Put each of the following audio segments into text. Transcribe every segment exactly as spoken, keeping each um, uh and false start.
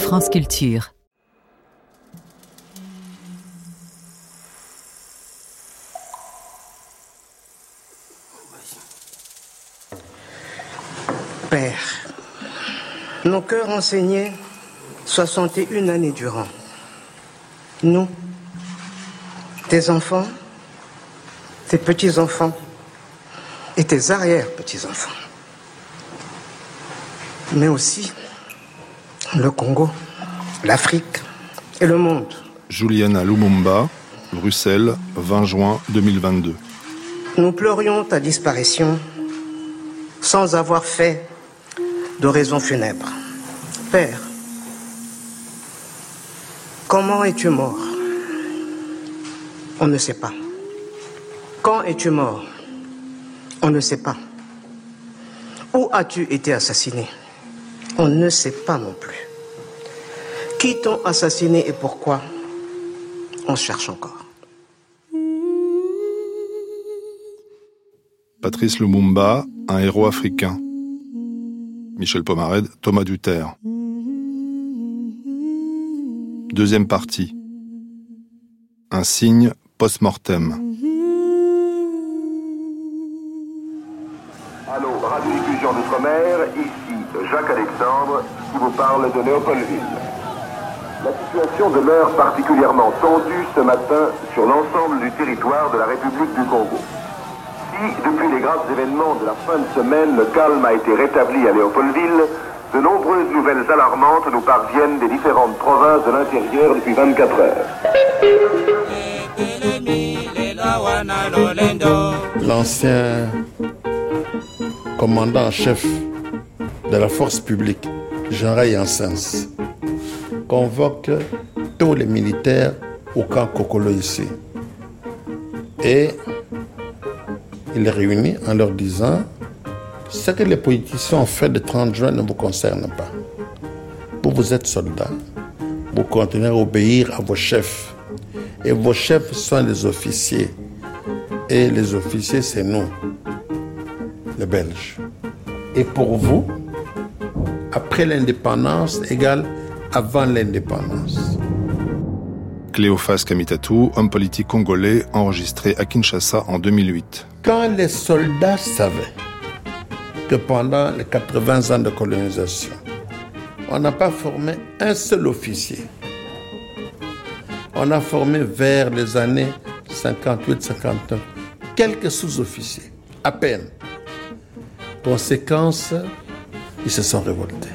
France Culture. Père, nos cœurs enseignaient soixante et une années durant. Nous, tes enfants, tes petits-enfants et tes arrière-petits-enfants. Mais aussi le Congo, l'Afrique et le monde. Juliana Lumumba, Bruxelles, vingt juin deux mille vingt-deux. Nous pleurions ta disparition sans avoir fait de raison funèbre. Père, comment es-tu mort? On ne sait pas. Quand es-tu mort? On ne sait pas. Où as-tu été assassiné? On ne sait pas non plus. Qui t'ont assassiné et pourquoi? On cherche encore. Patrice Lumumba, un héros africain. Michel Pomarède, Thomas Duterre. Deuxième partie. Un signe post-mortem. Allô, radiodiffusion d'outre-mer, ici Jacques Alexandre qui vous parle de Léopoldville. La situation demeure particulièrement tendue ce matin sur l'ensemble du territoire de la République du Congo. Si, depuis les graves événements de la fin de semaine, le calme a été rétabli à Léopoldville, de nombreuses nouvelles alarmantes nous parviennent des différentes provinces de l'intérieur depuis vingt-quatre heures. L'ancien commandant en chef de la force publique, Jean-Ray Janssens, convoque tous les militaires au camp Kokolo ici. Et il les réunit en leur disant « Ce que les politiciens ont fait le trente juin ne vous concerne pas. Vous, vous êtes soldats, vous continuez à obéir à vos chefs. Et vos chefs sont les officiers. Et les officiers, c'est nous, les Belges. Et pour vous, après l'indépendance égale avant l'indépendance. » Cléophas Kamitatou, homme politique congolais, enregistré à Kinshasa en deux mille huit. Quand les soldats savaient que pendant les quatre-vingts ans de colonisation, on n'a pas formé un seul officier. On a formé vers les années cinquante-huit cinquante-neuf quelques sous-officiers, à peine. Conséquence, ils se sont révoltés.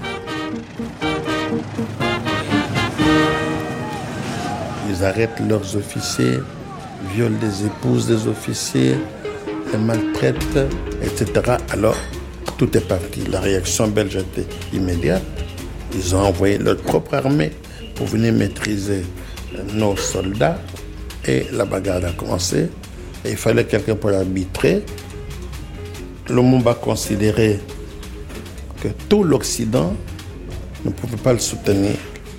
Ils arrêtent leurs officiers, violent des épouses des officiers, les maltraitent, et cetera. Alors, tout est parti. La réaction belge était immédiate. Ils ont envoyé leur propre armée pour venir maîtriser nos soldats. Et la bagarre a commencé. Et il fallait quelqu'un pour arbitrer. Lumumba considérait que tout l'Occident ne pouvait pas le soutenir.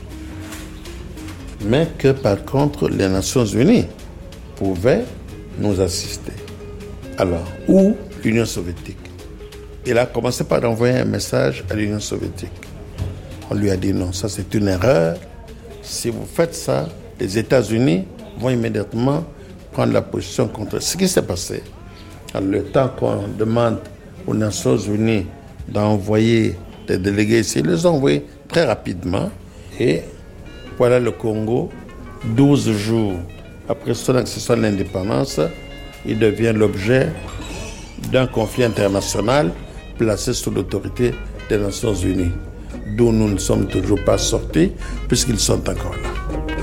Mais que par contre, les Nations Unies pouvaient nous assister. Alors, où l'Union soviétique? Il a commencé par envoyer un message à l'Union soviétique. On lui a dit non, ça c'est une erreur. Si vous faites ça, les États-Unis vont immédiatement prendre la position contre ce qui s'est passé. Alors, le temps qu'on demande aux Nations Unies d'envoyer des délégués ici, ils les ont envoyés très rapidement. Et voilà le Congo, douze jours après son accession à l'indépendance, il devient l'objet d'un conflit international placé sous l'autorité des Nations Unies, d'où nous ne sommes toujours pas sortis, puisqu'ils sont encore là.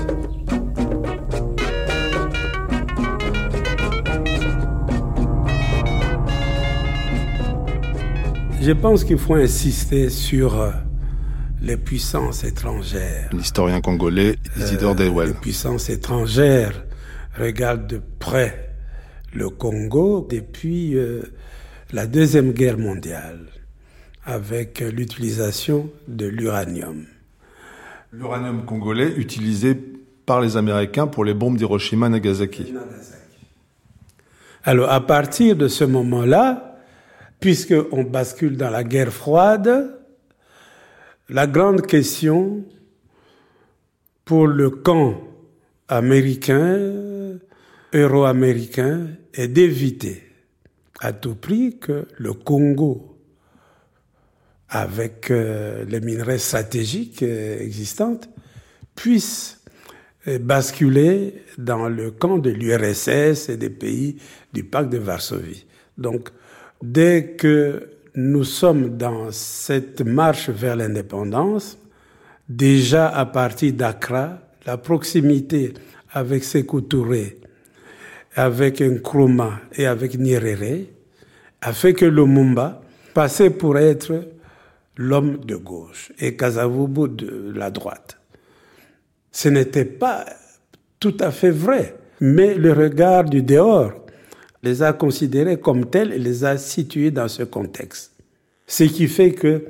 Je pense qu'il faut insister sur les puissances étrangères. L'historien congolais Isidore euh, Dewel. Les puissances étrangères regardent de près le Congo depuis euh, la Deuxième Guerre mondiale, avec l'utilisation de l'uranium. L'uranium congolais utilisé par les Américains pour les bombes d'Hiroshima et Nagasaki. Alors, à partir de ce moment-là, puisqu'on bascule dans la guerre froide, la grande question pour le camp américain, euro-américain, est d'éviter à tout prix que le Congo, avec euh, les minerais stratégiques euh, existants, puisse euh, basculer dans le camp de l'U R S S et des pays du pacte de Varsovie. Donc, dès que nous sommes dans cette marche vers l'indépendance, déjà à partir d'Accra, la proximité avec Sékou Touré, avec Nkrumah et avec Nyerere, a fait que Lumumba passait pour être l'homme de gauche et Kasavubu de la droite. Ce n'était pas tout à fait vrai, mais le regard du dehors les a considérés comme tels et les a situés dans ce contexte. Ce qui fait que,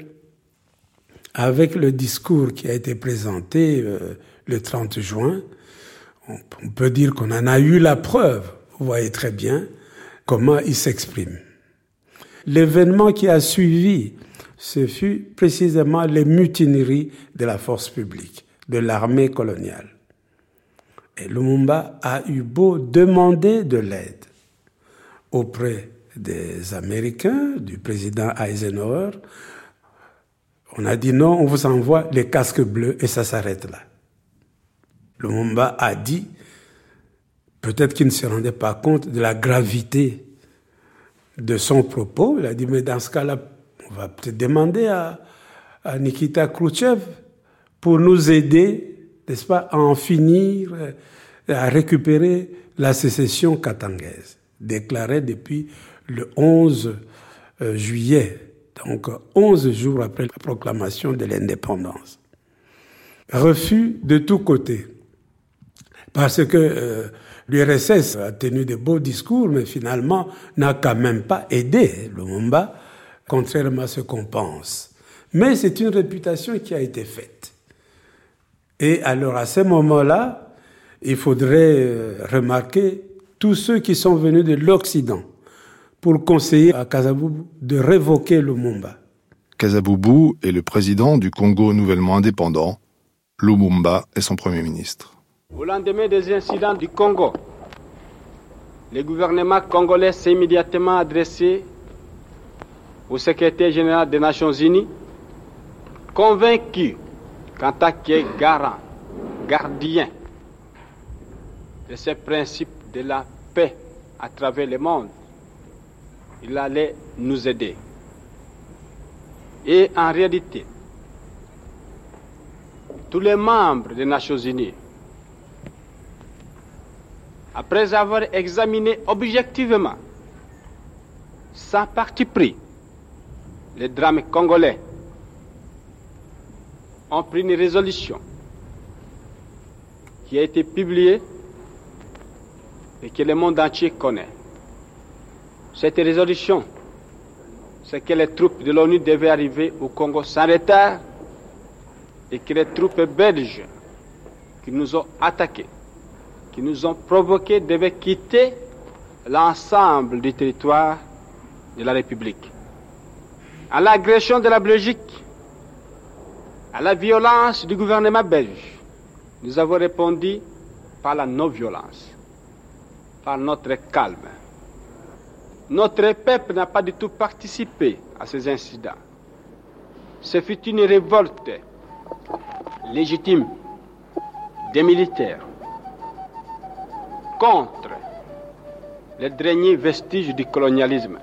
avec le discours qui a été présenté euh, le trente juin, on, on peut dire qu'on en a eu la preuve. Vous voyez très bien comment il s'exprime. L'événement qui a suivi, ce fut précisément les mutineries de la force publique, de l'armée coloniale. Et Lumumba a eu beau demander de l'aide auprès des Américains, du président Eisenhower. On a dit non, on vous envoie les casques bleus et ça s'arrête là. Lumumba a dit, peut-être qu'il ne se rendait pas compte de la gravité de son propos. Il a dit, mais dans ce cas-là, on va peut-être demander à, à Nikita Khrouchtchev pour nous aider, n'est-ce pas, à en finir, à récupérer la sécession katangaise, déclarée depuis le onze juillet, donc onze jours après la proclamation de l'indépendance. Refus de tous côtés, parce que euh, l'U R S S a tenu de beaux discours, mais finalement n'a quand même pas aidé Lumumba, contrairement à ce qu'on pense. Mais c'est une réputation qui a été faite. Et alors à ce moment-là, il faudrait remarquer tous ceux qui sont venus de l'Occident pour conseiller à Kasavubu de révoquer Lumumba. Kasavubu est le président du Congo nouvellement indépendant. Lumumba est son premier ministre. Au lendemain des incidents du Congo, le gouvernement congolais s'est immédiatement adressé au secrétaire général des Nations Unies, convaincu qu'en tant que garant, gardien de ces principes de la paix à travers le monde, il allait nous aider. Et en réalité, tous les membres des Nations Unies, après avoir examiné objectivement, sans parti pris, les drames congolais, ont pris une résolution qui a été publiée et que le monde entier connaît. Cette résolution, c'est que les troupes de l'ONU devaient arriver au Congo sans retard et que les troupes belges qui nous ont attaqués, qui nous ont provoqués, devaient quitter l'ensemble du territoire de la République. À l'agression de la Belgique, à la violence du gouvernement belge, nous avons répondu par la non-violence, par notre calme. Notre peuple n'a pas du tout participé à ces incidents. Ce fut une révolte légitime des militaires contre les derniers vestiges du colonialisme.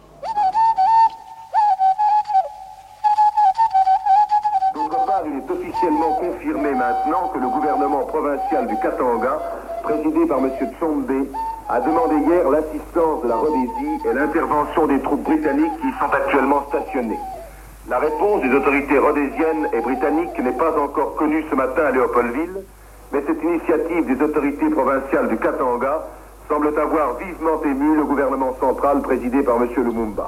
D'autre part, il est officiellement confirmé maintenant que le gouvernement provincial du Katanga, présidé par M. Tsombe, a demandé hier l'assistance de la Rhodésie et l'intervention des troupes britanniques qui sont actuellement stationnées. La réponse des autorités rhodésiennes et britanniques n'est pas encore connue ce matin à Léopoldville, mais cette initiative des autorités provinciales du Katanga semble avoir vivement ému le gouvernement central présidé par M. Lumumba.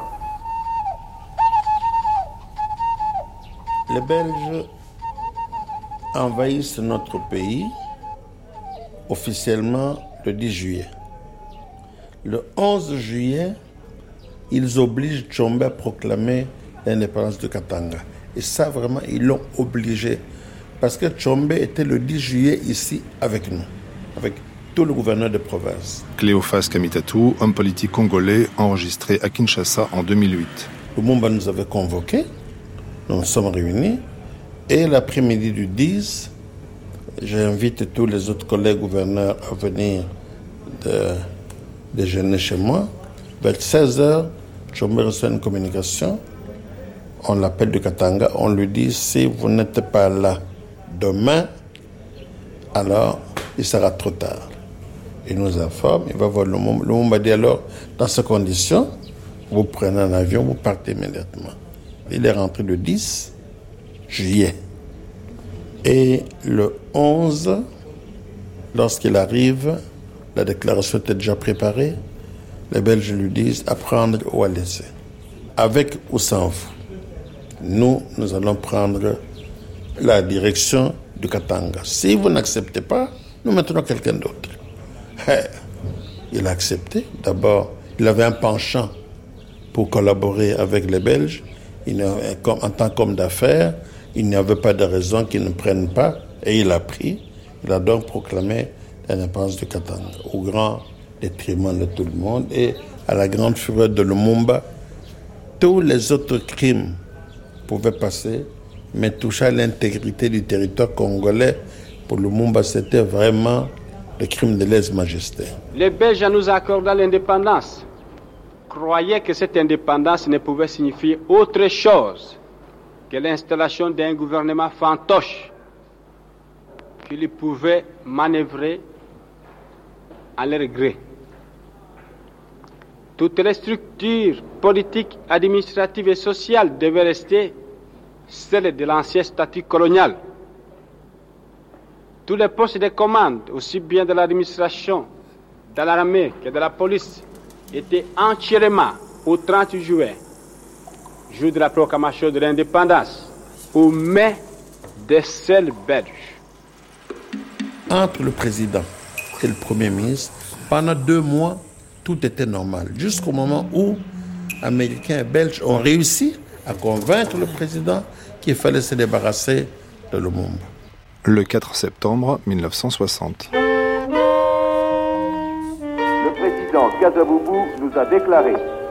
Les Belges envahissent notre pays officiellement le dix juillet. Le onze juillet, ils obligent Tshombe à proclamer l'indépendance de Katanga. Et ça, vraiment, ils l'ont obligé Parce que Tshombe était le dix juillet ici avec nous, avec tout le gouverneur de province. Cléophas Kamitatu, homme politique congolais enregistré à Kinshasa en deux mille huit. Lumumba nous avait convoqués, nous nous sommes réunis, et l'après-midi du dix, j'invite tous les autres collègues gouverneurs à venir de, déjeuner chez moi. Vers seize heures, Tshombe reçoit une communication. On l'appelle de Katanga, on lui dit si vous n'êtes pas là demain, alors il sera trop tard. Il nous informe, il va voir Lumumba. Lumumba dit alors, dans ces conditions, vous prenez un avion, vous partez immédiatement. Il est rentré le dix juillet. Et le onze, lorsqu'il arrive, la déclaration était déjà préparée. Les Belges lui disent à prendre ou à laisser. Avec ou sans vous. Nous, nous allons prendre la direction du Katanga. Si vous n'acceptez pas, nous mettons quelqu'un d'autre. Il a accepté. D'abord, il avait un penchant pour collaborer avec les Belges. Il, en tant qu'homme d'affaires, il n'y avait pas de raison qu'ils ne prennent pas. Et il a pris. Il a donc proclamé l'indépendance du Katanga, au grand détriment de tout le monde et à la grande fureur de Lumumba. Tous les autres crimes pouvaient passer, mais toucher à l'intégrité du territoire congolais, pour Lumumba, c'était vraiment le crime de lèse-majesté. Les Belges, en nous accordant l'indépendance, croyaient que cette indépendance ne pouvait signifier autre chose que l'installation d'un gouvernement fantoche qu'ils pouvaient manœuvrer à leur gré. Toutes les structures politiques, administratives et sociales devaient rester celles de l'ancien statut colonial. Tous les postes de commande, aussi bien de l'administration, de l'armée que de la police, étaient entièrement au trente juillet, jour de la proclamation de l'indépendance, aux mains des seuls Belges. Entre le président et le Premier ministre, pendant deux mois, tout était normal. Jusqu'au moment où Américains et Belges ont réussi à convaincre le président qu'il fallait se débarrasser de Lumumba. Le quatre septembre mille neuf cent soixante. Le président Kasavubu nous a déclaré: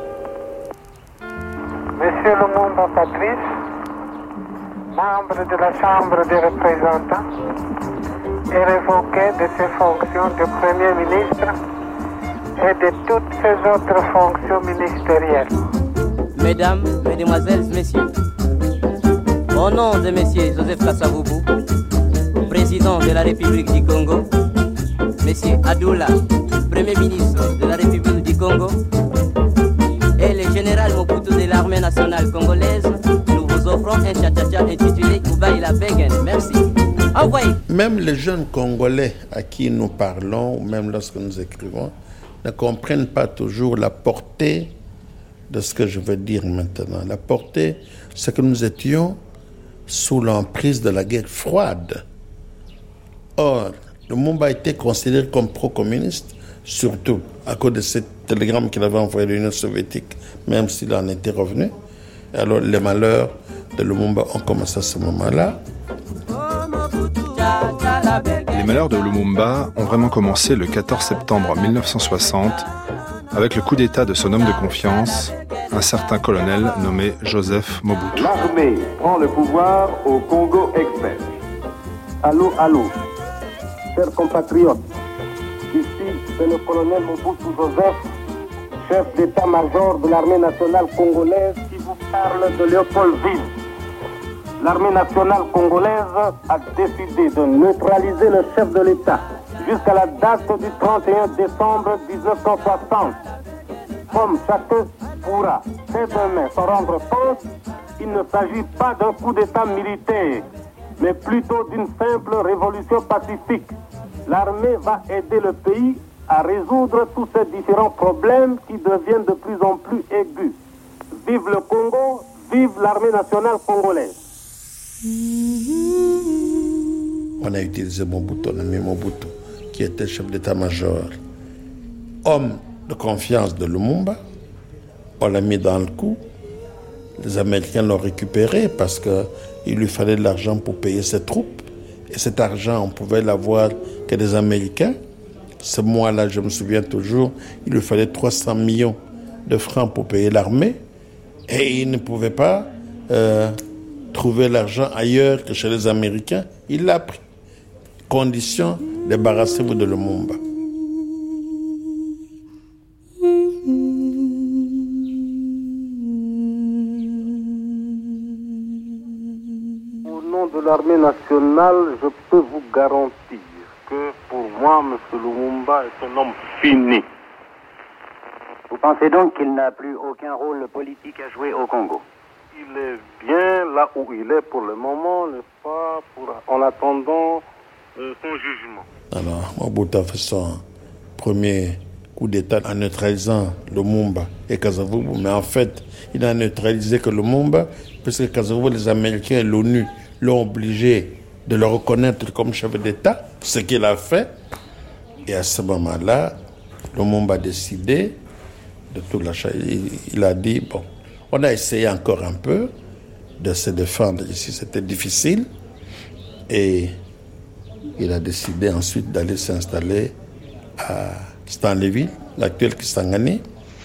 Monsieur Lumumba Patrice, membre de la Chambre des représentants, est révoqué de ses fonctions de Premier ministre et de toutes ses autres fonctions ministérielles. Mesdames, Mesdemoiselles, Messieurs, au nom de Monsieur Joseph Kasavubu, président de la République du Congo, Monsieur Adoula, Premier ministre de la République du Congo, et le général Mobutu de l'armée nationale congolaise, nous vous offrons un cha-cha-cha intitulé Kubaï la Begen. Merci. Envoyez. Même les jeunes Congolais à qui nous parlons, ou même lorsque nous écrivons, ne comprennent pas toujours la portée de ce que je veux dire maintenant. La portée, c'est que nous étions sous l'emprise de la guerre froide. Or, Lumumba a été considéré comme pro-communiste, surtout à cause de ce télégramme qu'il avait envoyé à l'Union soviétique, même s'il en était revenu. Alors, les malheurs de Lumumba ont commencé à ce moment-là. Les malheurs de Lumumba ont vraiment commencé le quatorze septembre mille neuf cent soixante avec le coup d'état de son homme de confiance, un certain colonel nommé Joseph Mobutu. L'armée prend le pouvoir au Congo ex-belge. Allô, allô, chers compatriotes, ici c'est le colonel Mobutu Joseph, chef d'état-major de l'armée nationale congolaise qui vous parle de Léopoldville. L'armée nationale congolaise a décidé de neutraliser le chef de l'État jusqu'à la date du trente et un décembre dix-neuf cent soixante. Comme chacun pourra dès demain s'en rendre compte, il ne s'agit pas d'un coup d'État militaire, mais plutôt d'une simple révolution pacifique. L'armée va aider le pays à résoudre tous ces différents problèmes qui deviennent de plus en plus aigus. Vive le Congo, vive l'armée nationale congolaise. On a utilisé Mobutu, on a mis Mobutu, qui était chef d'état-major, homme de confiance de Lumumba. On l'a mis dans le coup. Les Américains l'ont récupéré parce qu'il lui fallait de l'argent pour payer ses troupes. Et cet argent, on pouvait l'avoir que des Américains. Ce mois-là, je me souviens toujours, il lui fallait trois cents millions de francs pour payer l'armée. Et il ne pouvait pas euh, trouver l'argent ailleurs que chez les Américains. Il l'a pris. Condition, débarrassez-vous de Lumumba. Au nom de l'armée nationale, je peux vous garantir que pour moi, M. Lumumba est un homme fini. Vous pensez donc qu'il n'a plus aucun rôle politique à jouer au Congo? Il est bien là où il est pour le moment, n'est-ce pas, pour, en attendant euh, son jugement. Alors, Mobutu a fait son premier coup d'État en neutralisant Lumumba et Kasavubu, mais en fait, il n'a neutralisé que Lumumba, parce que Kasavubu, les Américains et l'ONU l'ont obligé de le reconnaître comme chef d'État, ce qu'il a fait. Et à ce moment-là, Lumumba a décidé de tout lâcher. Il, il a dit, bon, on a essayé encore un peu de se défendre ici, c'était difficile. Et il a décidé ensuite d'aller s'installer à Stanleyville, l'actuel Kisangani.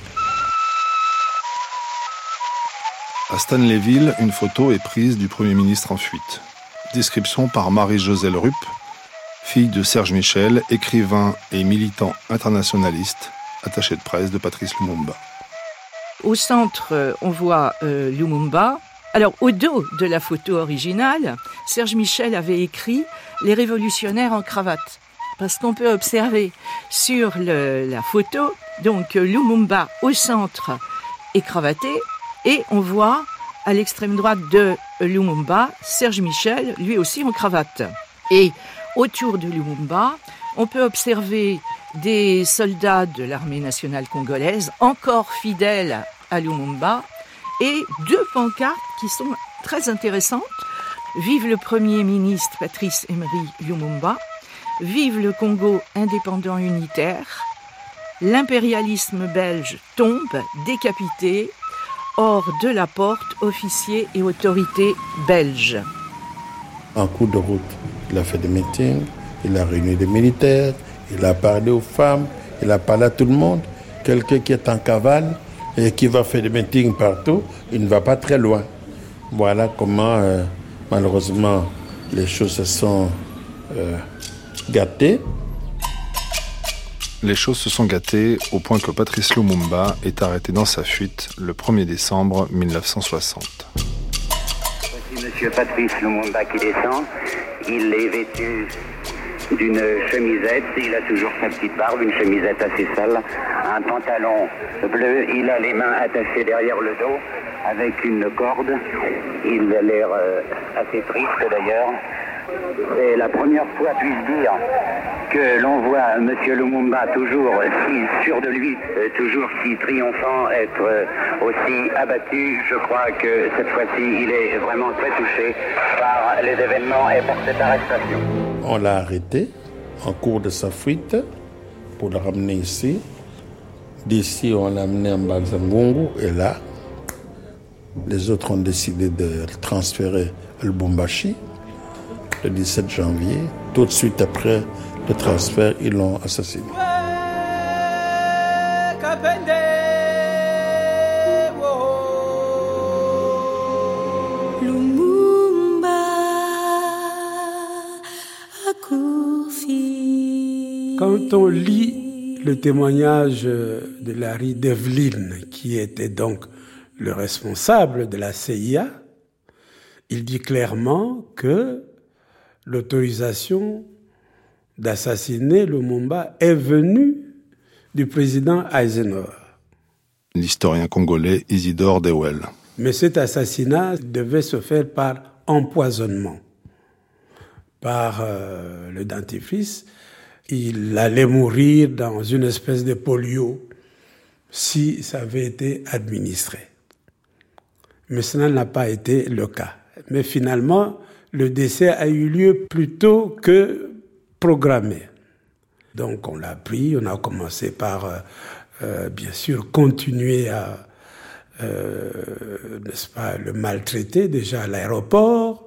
À Stanleyville, une photo est prise du Premier ministre en fuite. Description par Marie-Joselle Rupp, fille de Serge Michel, écrivain et militant internationaliste, attaché de presse de Patrice Lumumba. Au centre, on voit euh, Lumumba. Alors, au dos de la photo originale, Serge Michel avait écrit « Les révolutionnaires en cravate ». Parce qu'on peut observer sur le, la photo, donc Lumumba au centre est cravaté, et on voit à l'extrême droite de Lumumba, Serge Michel, lui aussi en cravate. Et autour de Lumumba, on peut observer des soldats de l'armée nationale congolaise, encore fidèles à Lumumba, et deux pancartes qui sont très intéressantes. Vive le Premier ministre Patrice Emery Lumumba, vive le Congo indépendant unitaire, l'impérialisme belge tombe, décapité, hors de la porte, officiers et autorités belges. En cours de route, il a fait des meetings, il a réuni des militaires, il a parlé aux femmes, il a parlé à tout le monde. Quelqu'un qui est en cavale et qui va faire des meetings partout, il ne va pas très loin. Voilà comment, euh, malheureusement, les choses se sont euh, gâtées. Les choses se sont gâtées au point que Patrice Lumumba est arrêté dans sa fuite le premier décembre mille neuf cent soixante. Voici M. Patrice Lumumba qui descend. Il est vêtu d'une chemisette, il a toujours sa petite barbe, une chemisette assez sale, un pantalon bleu, il a les mains attachées derrière le dos avec une corde. Il a l'air euh, assez triste d'ailleurs. C'est la première fois, puis-je dire, que l'on voit M. Lumumba toujours si sûr de lui, toujours si triomphant, être aussi abattu. Je crois que cette fois-ci, il est vraiment très touché par les événements et par cette arrestation. On l'a arrêté en cours de sa fuite pour le ramener ici. D'ici, on l'a amené en Bazangungu et là, les autres ont décidé de le transférer à Lubumbashi. Le dix-sept janvier, tout de suite après le transfert, ils l'ont assassiné. Quand on lit le témoignage de Larry Devlin, qui était donc le responsable de la C I A, il dit clairement que l'autorisation d'assassiner Lumumba est venue du président Eisenhower. L'historien congolais Isidore Dewel. Mais cet assassinat devait se faire par empoisonnement, par euh, le dentifrice. Il allait mourir dans une espèce de polio si ça avait été administré. Mais cela n'a pas été le cas. Mais finalement, le décès a eu lieu plus tôt que programmé. Donc on l'a pris, on a commencé par, euh, euh, bien sûr, continuer à, euh, n'est-ce pas, le maltraiter déjà à l'aéroport.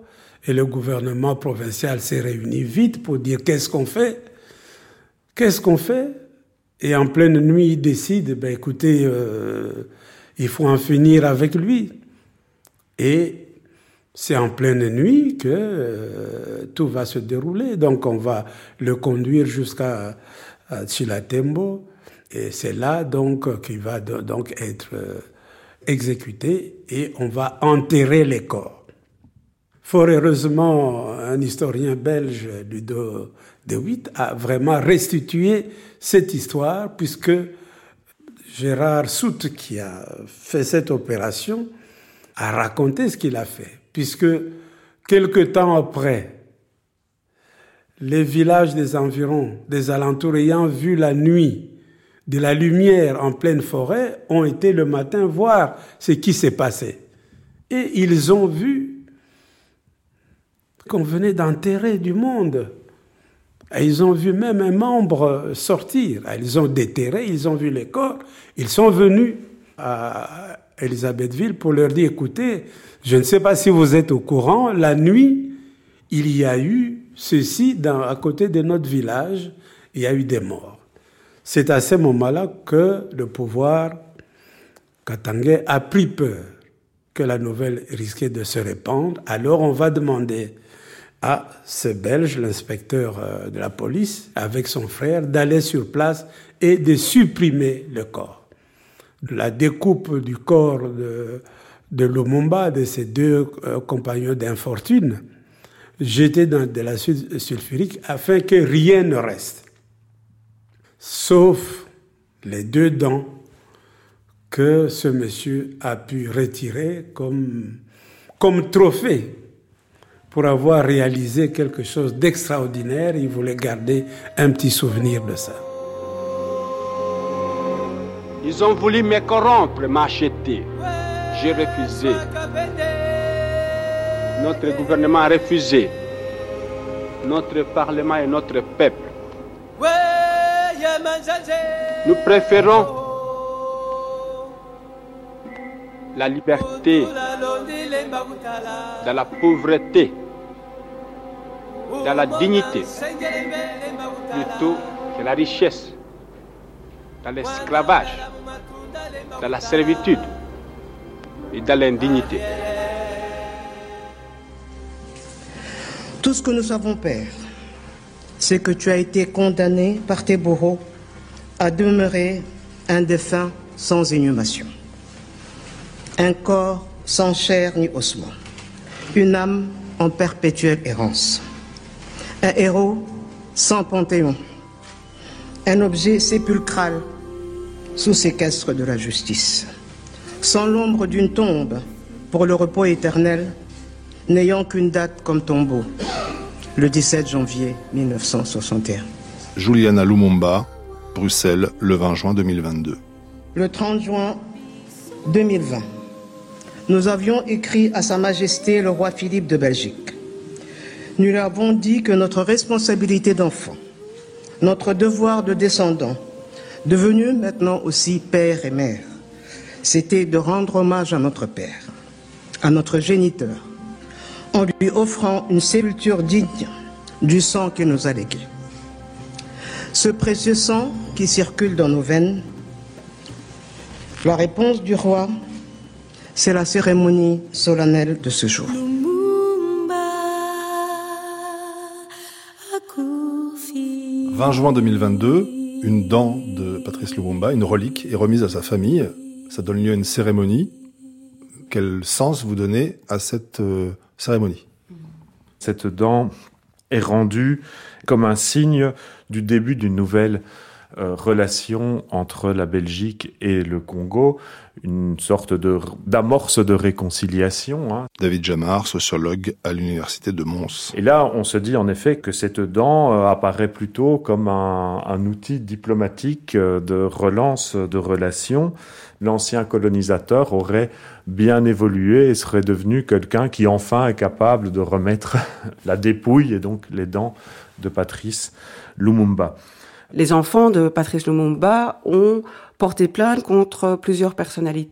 Et le gouvernement provincial s'est réuni vite pour dire qu'est-ce qu'on fait ? Qu'est-ce qu'on fait ? Et en pleine nuit, il décide, ben écoutez, euh, il faut en finir avec lui. Et c'est en pleine nuit que euh, tout va se dérouler. Donc on va le conduire jusqu'à Chilatembo. Et c'est là donc qu'il va donc être euh, exécuté et on va enterrer les corps. Fort heureusement, un historien belge, Ludo de Witt, a vraiment restitué cette histoire puisque Gérard Soult, qui a fait cette opération, a raconté ce qu'il a fait. Puisque quelque temps après, les villages des environs, des alentours ayant vu la nuit de la lumière en pleine forêt, ont été le matin voir ce qui s'est passé. Et ils ont vu qu'on venait d'enterrer du monde. Et ils ont vu même un membre sortir. Ils ont déterré, ils ont vu les corps. Ils sont venus à Elisabethville pour leur dire, écoutez, je ne sais pas si vous êtes au courant, la nuit, il y a eu ceci dans, à côté de notre village, il y a eu des morts. C'est à ce moment-là que le pouvoir katangais a pris peur que la nouvelle risquait de se répandre. Alors on va demander à ce Belge, l'inspecteur de la police, avec son frère, d'aller sur place et de supprimer le corps. La découpe du corps de, de Lumumba, de ses deux euh, compagnons d'infortune, jeté dans de l'acide sulfurique afin que rien ne reste, sauf les deux dents que ce monsieur a pu retirer comme, comme trophée pour avoir réalisé quelque chose d'extraordinaire. Il voulait garder un petit souvenir de ça. Ils ont voulu me corrompre, m'acheter. J'ai refusé. Notre gouvernement a refusé. Notre parlement et notre peuple. Nous préférons la liberté dans la pauvreté, dans la dignité, plutôt que la richesse, dans l'esclavage, dans la servitude et dans l'indignité. Tout ce que nous savons, Père, c'est que tu as été condamné par tes bourreaux à demeurer un défunt sans inhumation, un corps sans chair ni ossements, une âme en perpétuelle errance, un héros sans panthéon, un objet sépulcral sous séquestre de la justice, sans l'ombre d'une tombe pour le repos éternel, n'ayant qu'une date comme tombeau, le dix-sept janvier mille neuf cent soixante et un. Juliana Lumumba, Bruxelles, le vingt juin deux mille vingt-deux. Le trente juin deux mille vingt, nous avions écrit à Sa Majesté le roi Philippe de Belgique. Nous lui avons dit que notre responsabilité d'enfant, notre devoir de descendant, devenu maintenant aussi père et mère, c'était de rendre hommage à notre père, à notre géniteur, en lui offrant une sépulture digne du sang qu'il nous a légué. Ce précieux sang qui circule dans nos veines, la réponse du roi, c'est la cérémonie solennelle de ce jour. vingt juin deux mille vingt-deux, une dent de Patrice Lumumba, une relique, est remise à sa famille. Ça donne lieu à une cérémonie. Quel sens vous donnez à cette euh, cérémonie ? Cette dent est rendue comme un signe du début d'une nouvelle euh, relation entre la Belgique et le Congo, une sorte de, d'amorce de réconciliation. Hein. David Jamar, sociologue à l'université de Mons. Et là, on se dit en effet que cette dent euh, apparaît plutôt comme un, un outil diplomatique euh, de relance de relations. L'ancien colonisateur aurait bien évolué et serait devenu quelqu'un qui enfin est capable de remettre la dépouille et donc les dents de Patrice Lumumba. Les enfants de Patrice Lumumba ont porté plainte contre plusieurs personnalités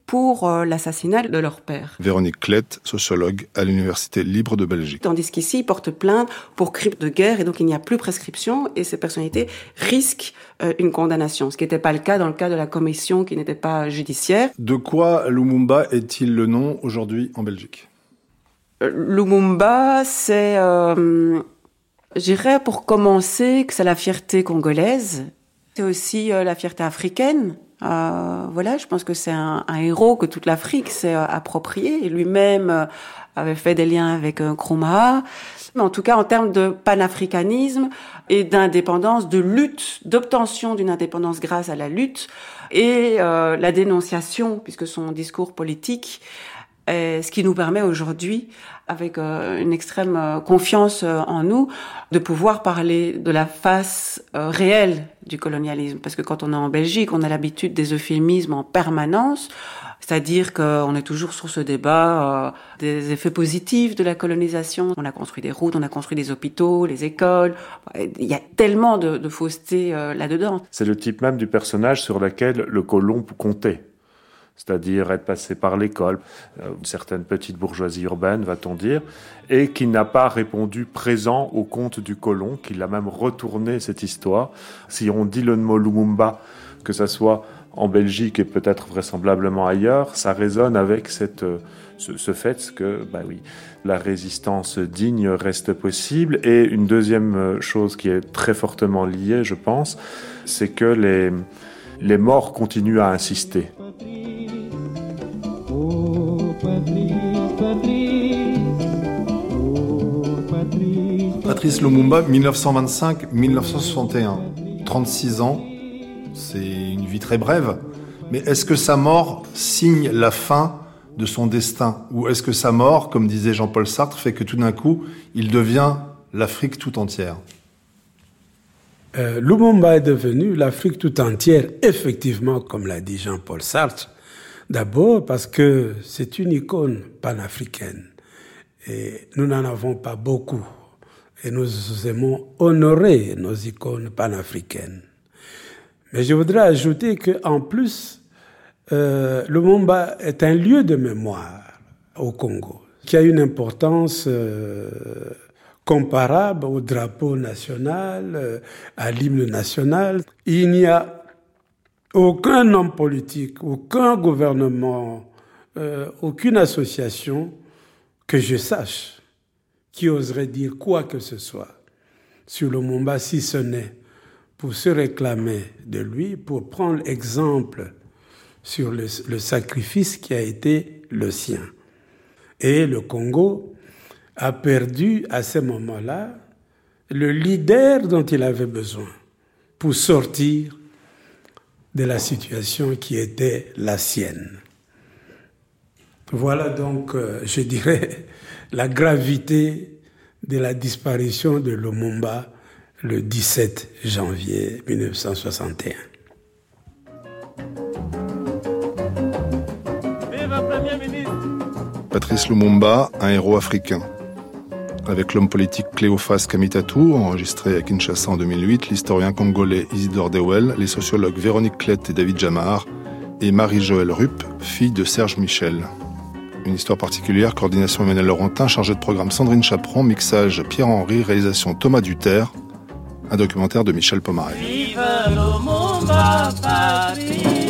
pour euh, l'assassinat de leur père. Véronique Klett, sociologue à l'Université libre de Belgique. Tandis qu'ici, ils portent plainte pour crime de guerre et donc il n'y a plus prescription et ces personnalités risquent euh, une condamnation, ce qui n'était pas le cas dans le cas de la commission qui n'était pas judiciaire. De quoi Lumumba est-il le nom aujourd'hui en Belgique ? euh, Lumumba, c'est, euh, je dirais pour commencer, que c'est la fierté congolaise, c'est aussi euh, la fierté africaine. Euh, voilà, je pense que c'est un, un héros que toute l'Afrique s'est euh, approprié. Et lui-même euh, avait fait des liens avec euh, Nkrumah. Mais en tout cas, en termes de panafricanisme et d'indépendance, de lutte, d'obtention d'une indépendance grâce à la lutte et euh, la dénonciation, puisque son discours politique est ce qui nous permet aujourd'hui, avec euh, une extrême euh, confiance euh, en nous, de pouvoir parler de la face euh, réelle du colonialisme. Parce que quand on est en Belgique, on a l'habitude des euphémismes en permanence, c'est-à-dire qu'on est toujours sur ce débat euh, des effets positifs de la colonisation. On a construit des routes, on a construit des hôpitaux, les écoles. Il y a tellement de, de fausseté euh, là-dedans. C'est le type même du personnage sur lequel le colon comptait. C'est-à-dire être passé par l'école, une certaine petite bourgeoisie urbaine, va-t-on dire, et qui n'a pas répondu présent au conte du colon, qu'il a même retourné cette histoire. Si on dit le mot Lumumba, que ça soit en Belgique et peut-être vraisemblablement ailleurs, ça résonne avec cette, ce, ce fait que, bah oui, la résistance digne reste possible. Et une deuxième chose qui est très fortement liée, je pense, c'est que les, les morts continuent à insister. Patrice Lumumba, dix-neuf cent vingt-cinq à dix-neuf cent soixante et un, trente-six ans, c'est une vie très brève, mais est-ce que sa mort signe la fin de son destin ? Ou est-ce que sa mort, comme disait Jean-Paul Sartre, fait que tout d'un coup, il devient l'Afrique tout entière ? euh, Lumumba est devenu l'Afrique tout entière, effectivement, comme l'a dit Jean-Paul Sartre. D'abord parce que c'est une icône panafricaine et nous n'en avons pas beaucoup et nous aimons honorer nos icônes panafricaines. Mais je voudrais ajouter qu'en plus, euh, Lumumba est un lieu de mémoire au Congo qui a une importance euh, comparable au drapeau national, euh, à l'hymne national. Il n'y a aucun homme politique, aucun gouvernement, euh, aucune association que je sache qui oserait dire quoi que ce soit sur Lumumba, si ce n'est pour se réclamer de lui, pour prendre exemple sur le, le sacrifice qui a été le sien. Et le Congo a perdu à ce moment-là le leader dont il avait besoin pour sortir de la situation qui était la sienne. Voilà donc, euh, je dirais, la gravité de la disparition de Lumumba le dix-sept janvier dix-neuf cent soixante et un. Vive le Premier ministre ! Patrice Lumumba, un héros africain. Avec l'homme politique Cléophas Kamitatou, enregistré à Kinshasa en deux mille huit, l'historien congolais Isidore Dewel, les sociologues Véronique Klett et David Jamar, et Marie-Joëlle Rupp, fille de Serge Michel. Une histoire particulière, coordination Emmanuel Laurentin, chargé de programme Sandrine Chaperon, mixage Pierre-Henry, réalisation Thomas Duterre, un documentaire de Michel Pomarel. Vive Lumumba, patrie.